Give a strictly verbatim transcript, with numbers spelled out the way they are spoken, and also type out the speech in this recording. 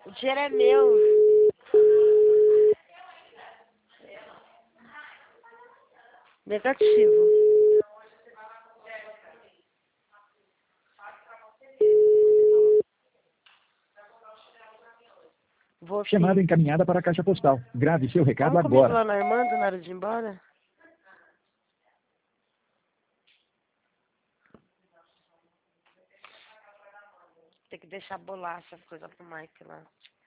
O dinheiro é meu. Negativo. Vou sim. Chamada encaminhada para a caixa postal. Grave seu recado Vamos comigo agora. lá na Armando, na hora de ir embora? Tem que deixar bolacha, as coisas pro Mike lá.